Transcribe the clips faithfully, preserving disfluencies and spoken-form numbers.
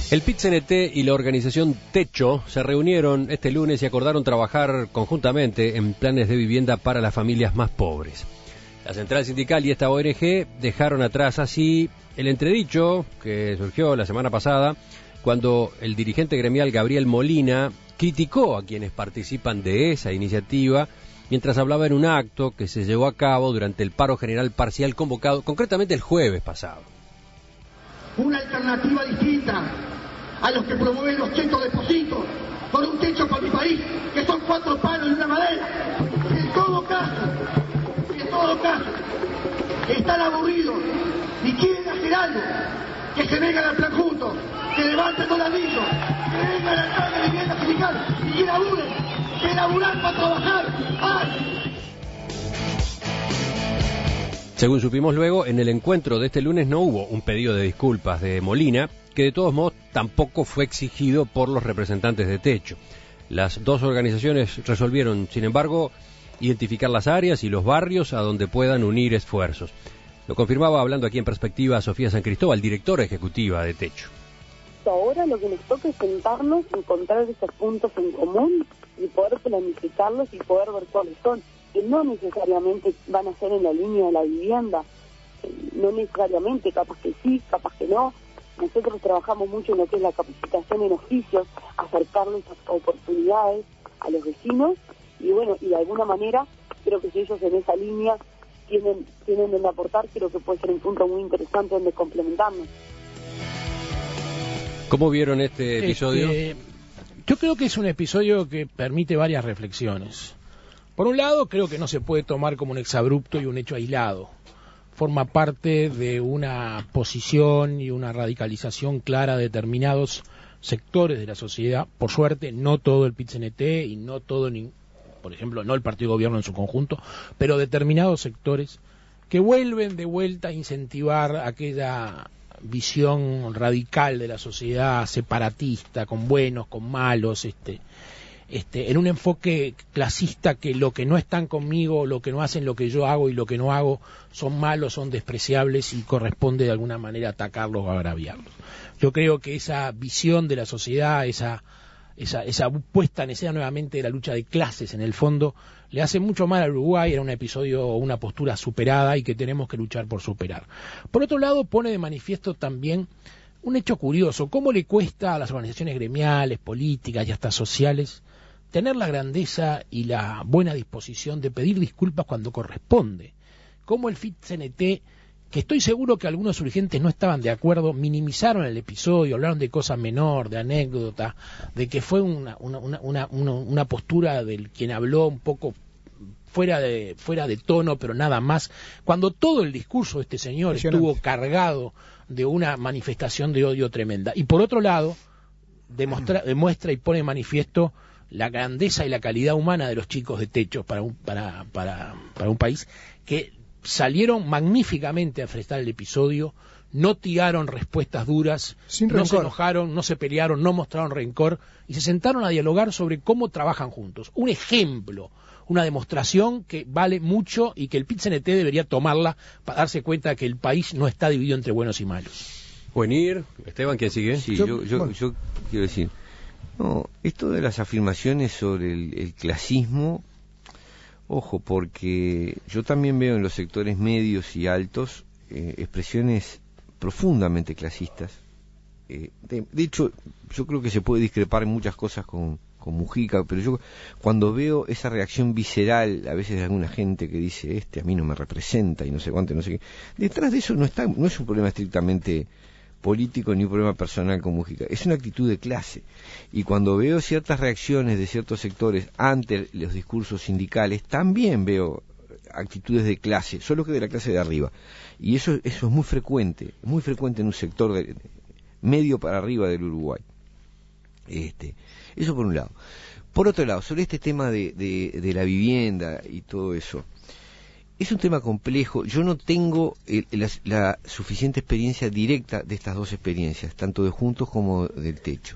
El P I T C N T y la organización Techo se reunieron este lunes y acordaron trabajar conjuntamente en planes de vivienda para las familias más pobres. La central sindical y esta O N G dejaron atrás así el entredicho que surgió la semana pasada cuando el dirigente gremial Gabriel Molina criticó a quienes participan de esa iniciativa mientras hablaba en un acto que se llevó a cabo durante el paro general parcial convocado concretamente el jueves pasado. Una alternativa distinta a los que promueven los chetos de Pocito, por un techo para mi país, que son cuatro palos y una madera. En todo caso, en todo caso, están aburridos y quieren hacer algo, que se vengan al plan juntos, que levanten dos ladrillos, que vengan al plan de vivienda sindical y que laburen, que laburar para trabajar. ¡Ay! Según supimos luego, en el encuentro de este lunes no hubo un pedido de disculpas de Molina, que de todos modos tampoco fue exigido por los representantes de Techo. Las dos organizaciones resolvieron, sin embargo, identificar las áreas y los barrios a donde puedan unir esfuerzos. Lo confirmaba hablando aquí en Perspectiva Sofía San Cristóbal, directora ejecutiva de Techo. Ahora lo que nos toca es sentarnos, encontrar esos puntos en común y poder planificarlos y poder ver cuáles son, que no necesariamente van a ser en la línea de la vivienda, no necesariamente, capaz que sí, capaz que no. Nosotros trabajamos mucho en lo que es la capacitación en oficios, acercarles esas oportunidades a los vecinos y bueno, y de alguna manera creo que si ellos en esa línea tienen, tienen donde aportar, creo que puede ser un punto muy interesante donde complementarnos. ¿Cómo vieron este episodio? Este, yo creo que es un episodio que permite varias reflexiones. Por un lado, creo que no se puede tomar como un exabrupto y un hecho aislado. Forma parte de una posición y una radicalización clara de determinados sectores de la sociedad. Por suerte, no todo el P I T C N T y no todo, ni, por ejemplo, no el partido de gobierno en su conjunto, pero determinados sectores que vuelven de vuelta a incentivar aquella visión radical de la sociedad separatista, con buenos, con malos, este... Este, en un enfoque clasista que lo que no están conmigo, lo que no hacen lo que yo hago y lo que no hago son malos, son despreciables y corresponde de alguna manera atacarlos o agraviarlos. Yo creo que esa visión de la sociedad, esa, esa, esa puesta en escena nuevamente de la lucha de clases en el fondo, le hace mucho mal al Uruguay, era un episodio o una postura superada y que tenemos que luchar por superar. Por otro lado, pone de manifiesto también un hecho curioso, cómo le cuesta a las organizaciones gremiales, políticas y hasta sociales tener la grandeza y la buena disposición de pedir disculpas cuando corresponde. Como el P I T C N T, que estoy seguro que algunos urgentes no estaban de acuerdo, minimizaron el episodio, hablaron de cosas menor, de anécdota, de que fue una, una, una, una, una postura del quien habló un poco fuera de, fuera de tono, pero nada más, cuando todo el discurso de este señor estuvo cargado de una manifestación de odio tremenda. Y por otro lado, demostra, demuestra y pone de manifiesto la grandeza y la calidad humana de los chicos de Techo para un, para, para, para un país que salieron magníficamente a enfrentar el episodio, no tiraron respuestas duras, Sin no rencor. se enojaron, no se pelearon, no mostraron rencor y se sentaron a dialogar sobre cómo trabajan juntos. Un ejemplo, una demostración que vale mucho y que el P I T C N T debería tomarla para darse cuenta que el país no está dividido entre buenos y malos. Buenir, Esteban, ¿quién sigue? Sí, Yo- yo, yo, bueno. yo quiero decir, no, esto de las afirmaciones sobre el, el clasismo, ojo, porque yo también veo en los sectores medios y altos eh, expresiones profundamente clasistas. Eh, de, de hecho, yo creo que se puede discrepar en muchas cosas con, con Mujica, pero yo cuando veo esa reacción visceral a veces de alguna gente que dice, este a mí no me representa y no sé cuánto, no sé qué, detrás de eso no está, no es un problema estrictamente político ni un problema personal con Mujica, es una actitud de clase. Y cuando veo ciertas reacciones de ciertos sectores ante los discursos sindicales, también veo actitudes de clase, solo que de la clase de arriba. Y eso, eso es muy frecuente, muy frecuente en un sector de, medio para arriba del Uruguay. Este, eso por un lado. Por otro lado, sobre este tema de, de, de la vivienda y todo eso, es un tema complejo. Yo no tengo el, la, la suficiente experiencia directa de estas dos experiencias, tanto de Juntos como del Techo.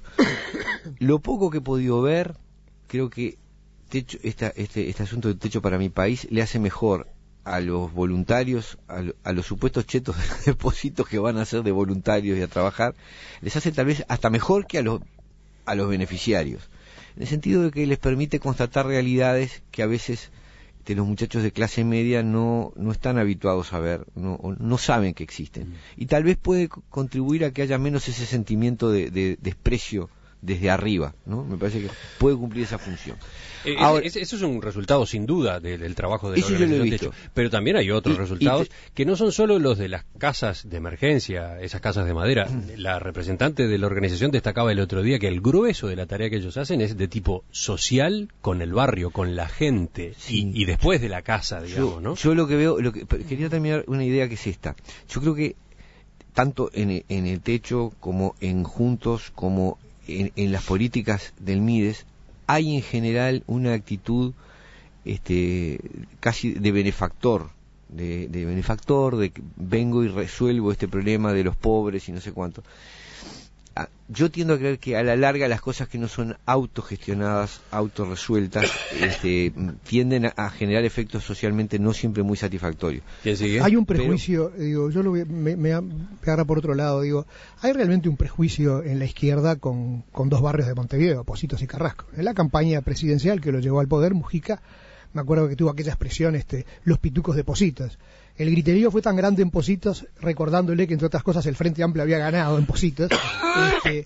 Lo poco que he podido ver, creo que techo, esta, este, este asunto del Techo para mi país le hace mejor a los voluntarios, a, lo, a los supuestos chetos de depósitos que van a ser de voluntarios y a trabajar, les hace tal vez hasta mejor que a los, a los beneficiarios, en el sentido de que les permite constatar realidades que a veces de los muchachos de clase media no, no están habituados a ver, no, no saben que existen. Y tal vez puede contribuir a que haya menos ese sentimiento de, de desprecio desde arriba, ¿no? Me parece que puede cumplir esa función. Eh, Ahora, ese, eso es un resultado sin duda del, del trabajo de la eso yo lo he organización visto. Techo, pero también hay otros Y- resultados y te- que no son solo los de las casas de emergencia, esas casas de madera. La representante de la organización destacaba el otro día que el grueso de la tarea que ellos hacen es de tipo social con el barrio, con la gente, Sí. y, y después de la casa, digamos, yo, ¿no? yo lo que veo, lo que, quería terminar una idea que es esta. Yo creo que tanto en, el- en el techo como en Juntos, como en, en las políticas del MIDES, hay en general una actitud este, casi de benefactor, de, de benefactor, de que vengo y resuelvo este problema de los pobres y no sé cuánto. Ah, Yo tiendo a creer que a la larga las cosas que no son autogestionadas, autorresueltas, este, tienden a, a generar efectos socialmente no siempre muy satisfactorios. ¿Quién sigue? Hay un prejuicio, digo, yo lo voy, me, me agarra por otro lado, digo, hay realmente un prejuicio en la izquierda con, con dos barrios de Montevideo, Pocitos y Carrasco. En la campaña presidencial que lo llevó al poder, Mujica, me acuerdo que tuvo aquella expresión, este, los pitucos de Pocitos. El griterío fue tan grande en Pocitos, recordándole que entre otras cosas el Frente Amplio había ganado en Pocitos, este,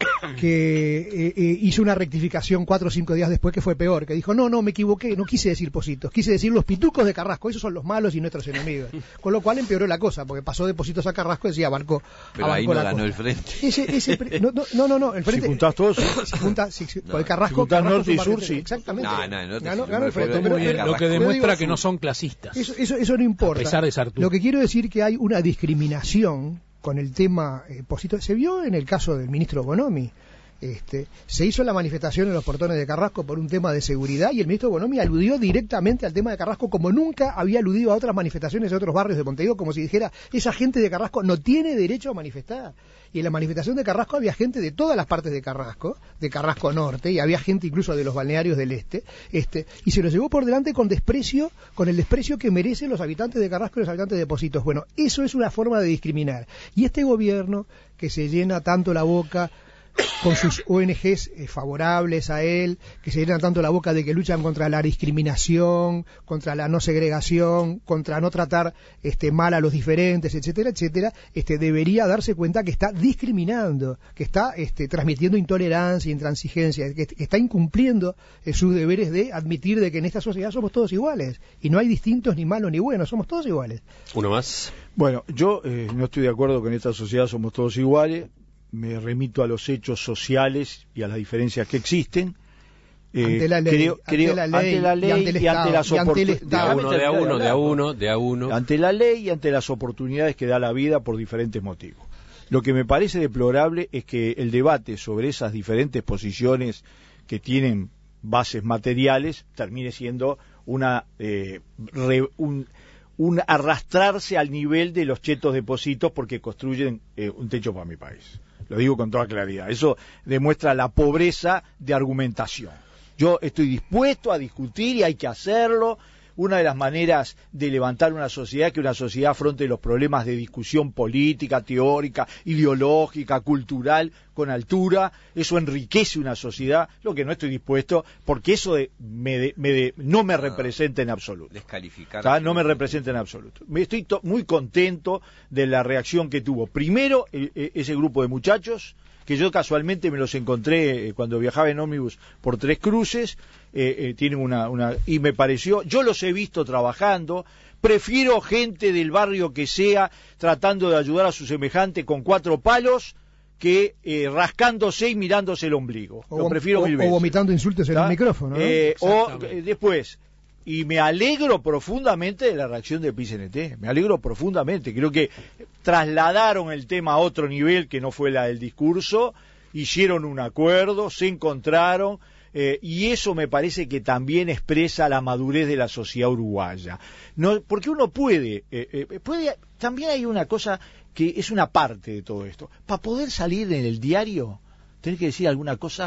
que eh, eh, hizo una rectificación cuatro o cinco días después que fue peor, que dijo, no, no, me equivoqué, no quise decir Pocitos, quise decir los pitucos de Carrasco, esos son los malos y nuestros enemigos. Con lo cual empeoró la cosa, porque pasó de Pocitos a Carrasco y decía, abarcó, Pero ahí abarcó no la ganó cosa. el Frente. Ese, ese pre- no, no, no, no, no, el Frente... Si juntás todos, Si junta, si, si- No. por el Carrasco, Si juntás Carrasco norte es un y barrio sur, entero. sí. Exactamente. No, no, no te- ganó, no ganó me el Frente. fue- Pero- muy bien, pero- Lo que pero demuestra digo, que no son clasistas. eso, eso, eso no importa. A pesar de ser tú. Lo que quiero decir que hay una discriminación con el tema eh, Pocitos. Se vio en el caso del ministro Bonomi. Este, se hizo la manifestación en los portones de Carrasco por un tema de seguridad y el ministro Bonomi aludió directamente al tema de Carrasco como nunca había aludido a otras manifestaciones de otros barrios de Montevideo, como si dijera, esa gente de Carrasco no tiene derecho a manifestar. Y en la manifestación de Carrasco había gente de todas las partes de Carrasco, de Carrasco Norte, y había gente incluso de los balnearios del Este, este y se lo llevó por delante con desprecio, con el desprecio que merecen los habitantes de Carrasco y los habitantes de Pocitos. Bueno, eso es una forma de discriminar. Y este gobierno, que se llena tanto la boca con sus O N Ges eh, favorables a él, que se llenan tanto la boca de que luchan contra la discriminación, contra la no segregación, contra no tratar este, mal a los diferentes, etcétera, etcétera, este, debería darse cuenta que está discriminando, que está este, transmitiendo intolerancia, intransigencia, que, que está incumpliendo eh, sus deberes de admitir de que en esta sociedad somos todos iguales, y no hay distintos ni malos ni buenos, somos todos iguales. Uno más. Bueno, yo eh, no estoy de acuerdo que en esta sociedad somos todos iguales. Me remito a los hechos sociales y a las diferencias que existen. Eh, Ante la ley, creo- ante creo- la ley ante la y ley ante el y ante Estado, las y ante el oportu- Estado. De a Déjame uno, de a terminar uno, de a hablar. uno, de a uno. Ante la ley y ante las oportunidades que da la vida por diferentes motivos. Lo que me parece deplorable es que el debate sobre esas diferentes posiciones que tienen bases materiales termine siendo una eh, re- un, un arrastrarse al nivel de los chetos de Pocitos porque construyen eh, un techo para mi país. Lo digo con toda claridad. Eso demuestra la pobreza de argumentación. Yo estoy dispuesto a discutir y hay que hacerlo. Una de las maneras de levantar una sociedad es que una sociedad afronte los problemas de discusión política, teórica, ideológica, cultural, con altura. Eso enriquece una sociedad, lo que no estoy dispuesto, porque eso de- me de- me de- no me representa en absoluto. Descalificar. ¿Tá? No me representa en absoluto. Me estoy to- muy contento de la reacción que tuvo. Primero, e- e- ese grupo de muchachos, que yo casualmente me los encontré eh, cuando viajaba en ómnibus por Tres Cruces, eh, eh, tienen una, una... y me pareció, yo los he visto trabajando, prefiero gente del barrio que sea tratando de ayudar a su semejante con cuatro palos que eh, rascándose y mirándose el ombligo. O, Lo vom- prefiero o- mil o veces. vomitando insultos en ¿Tá? el micrófono, ¿no? Eh, o Exactamente. eh, después, y me alegro profundamente de la reacción de P I C N T, me alegro profundamente, creo que trasladaron el tema a otro nivel que no fue la del discurso, hicieron un acuerdo, se encontraron, eh, y eso me parece que también expresa la madurez de la sociedad uruguaya. No, porque uno puede, eh, eh, puede, también hay una cosa que es una parte de todo esto, para poder salir en el diario, tenés que decir alguna cosa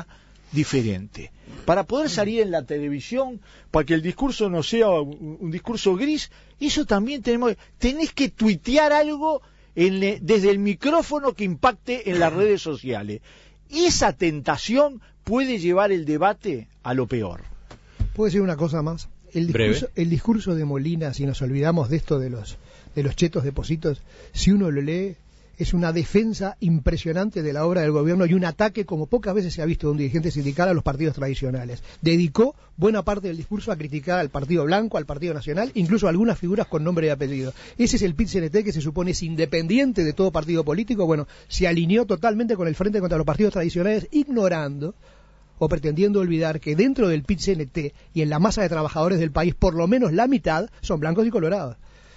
diferente. Para poder salir en la televisión, para que el discurso no sea un, un discurso gris, eso también tenemos, tenés que tuitear algo en, desde el micrófono que impacte en las redes sociales. Esa tentación puede llevar el debate a lo peor. ¿Puedo decir una cosa más? El discurso, el discurso de Molina, si nos olvidamos de esto de los de los chetos depósitos, si uno lo lee, es una defensa impresionante de la obra del gobierno y un ataque como pocas veces se ha visto de un dirigente sindical a los partidos tradicionales. Dedicó buena parte del discurso a criticar al Partido Blanco, al Partido Nacional, incluso a algunas figuras con nombre y apellido. Ese es el P I T C N T, que se supone es independiente de todo partido político. Bueno, se alineó totalmente con el Frente contra los Partidos Tradicionales, ignorando o pretendiendo olvidar que dentro del P I T C N T y en la masa de trabajadores del país, por lo menos la mitad son blancos y colorados.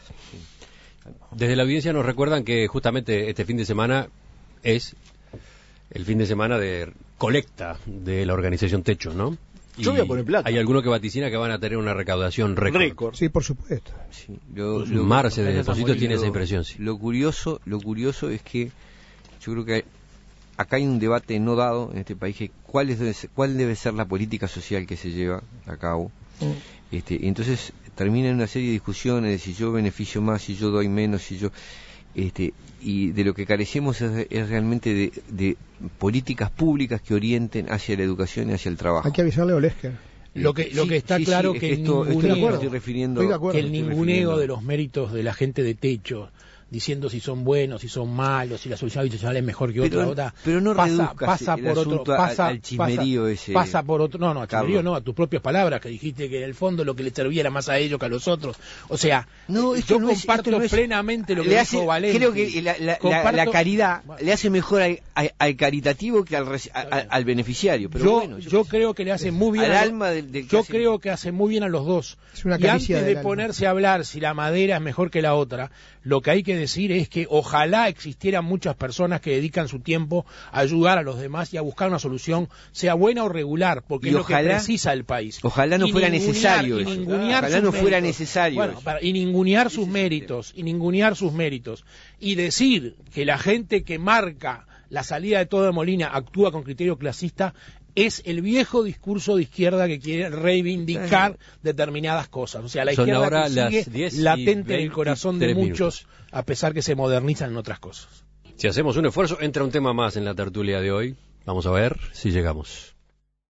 Desde la audiencia nos recuerdan que justamente este fin de semana es el fin de semana de colecta de la organización Techo, ¿no? Yo voy a poner plata. Hay alguno que vaticina que van a tener una recaudación récord. Récord. Sí, por supuesto. Sí, lo, lo, Marce de Depósitos tiene esa impresión. Sí. Lo curioso, lo curioso es que yo creo que hay, acá hay un debate no dado en este país que cuál, es, cuál debe ser la política social que se lleva a cabo. Mm. Este, y entonces termina en una serie de discusiones de si yo beneficio más, si yo doy menos, si yo... Este, y de lo que carecemos es, es realmente de, de políticas públicas que orienten hacia la educación y hacia el trabajo. Hay que avisarle a Olesker. Lo que, lo sí, que está sí, claro sí, que, es que esto, el esto ninguneo, estoy refiriendo, estoy de acuerdo, que el estoy ninguneo refiriendo. de los méritos de la gente de Techo, diciendo si son buenos, si son malos, si la solución habitacional es mejor que pero, otra, otra pero no pasa, pasa el por otro, al, pasa, al chismerío pasa, ese. pasa por otro, no, no, al chismerío Carlos. no, a tus propias palabras, que dijiste que en el fondo lo que les servía era más a ellos que a los otros. O sea, no, yo no comparto es, no es, plenamente lo que le dijo hace, Valenti. Creo que la, la, comparto, la, la caridad bueno, le hace mejor al, al, al caritativo que al, al, al beneficiario. Pero yo bueno, yo, yo creo que le hace muy bien al a alma del, del yo hace... creo que hace muy bien a los dos. Es una y antes caricia de del alma. ponerse a hablar si la madera es mejor que la otra, lo que hay que decir es que ojalá existieran muchas personas que dedican su tiempo a ayudar a los demás y a buscar una solución, sea buena o regular, porque y es ojalá, lo que precisa el país. Ojalá no y fuera ningunear, necesario y eso. ningunear Ojalá sus no fuera méritos. necesario Bueno, eso. para, y ningunear sus méritos, y ningunear sus méritos. Y decir que la gente que marca la salida de todo de Molina actúa con criterio clasista es el viejo discurso de izquierda que quiere reivindicar determinadas cosas. O sea, la Son izquierda ahora que sigue las diez y latente en el corazón de veintitrés muchos, minutos. a pesar que se modernizan en otras cosas. Si hacemos un esfuerzo, entra un tema más en la tertulia de hoy. Vamos a ver si llegamos.